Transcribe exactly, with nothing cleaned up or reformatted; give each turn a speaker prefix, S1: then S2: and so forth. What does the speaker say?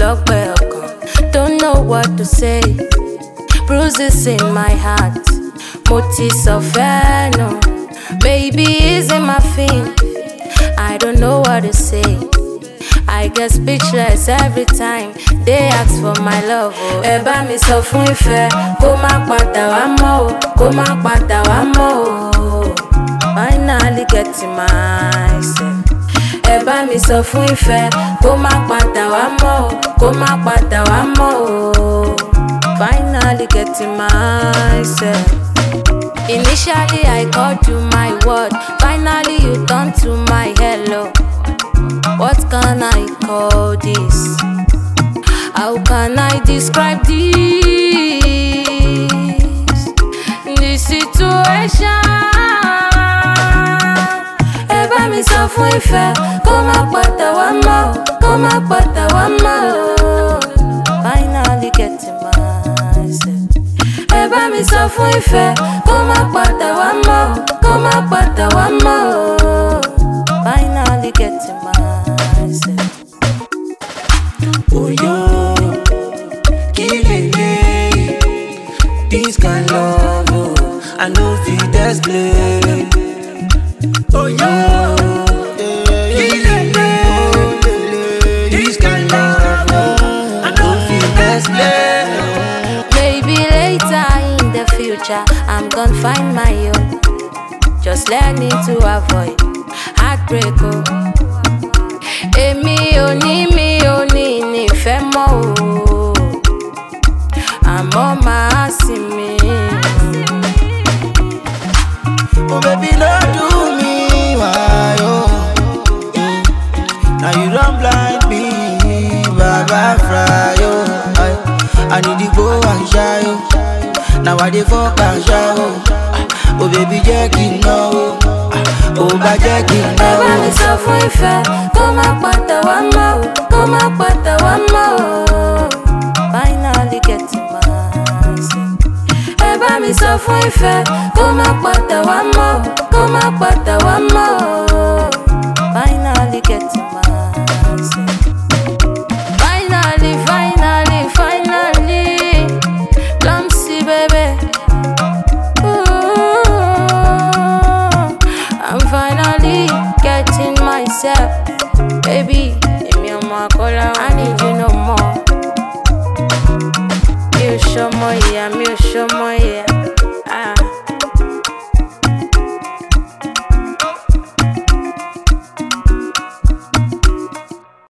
S1: ọlọ́gbẹ́ don't know what to say. Bruises in my heart. Mo ti sọ fẹ́ nù. Baby isn't my thing. I don't know what to say. I get speechless every time they ask for my love. Oh. Ẹ bá mi sọ fún ìfẹ́ kó má padà wá mọ́ o, kó má padà wá mọ́ o. Finally getting myself. Ẹ bá mi sọ fún ìfẹ́ kó má padà wá mọ́ o, kó má padà wá mọ́ o. Finally getting myself. Initially I called you my word. Finally you turned to my hello. What can I call this? How can I describe this? This situation. Ẹ bá mi sọ fún ìfẹ́ kó má padà wá mọ́ o, kó má padà wá mọ́ o. Finally getting myself. Ẹ bá mi sọ fún ìfẹ́ kó má padà wá mọ́ o, kó má padà wá mọ́ o. Finally getting myself.
S2: Oh yo, killing me. This kind love, oh, I know fit explain. Oh yo, killing me. This kind love, oh, I know fit explain.
S1: Maybe later in the future I'm gonna find my own. Just learning to avoid heartbreak. Oh. Èmi ò ní mi ò ní nífẹ̀ẹ́ mọ́ o, àmọ́ màá sinmi.
S2: Oh baby, no do me why oh. Mm. Now you don't blind me, Baba fry oh. I, I need to go and shy oh. Now I dey fuck and shy oh. Oh baby, jẹ́ kí n know oh. Oh bá jẹ́ kí n know.
S1: Ẹ bá mi sọ fún ìfẹ́ kó má padà wá mọ́ o, kó má padà wá mọ́ o. Finally getting myself. Ẹ bá mi sọ fún ìfẹ́ kó má padà wá mọ́ o, kó má padà wá mọ́ o. Finally getting myself. Finally, finally, finally, Lumsy baby. I'm finally getting myself. Baby, èmi ọmọ Akọ́lá, I need you no more. Mi ò ṣọmọ ìyá, mi ò ṣọmọ ìyá.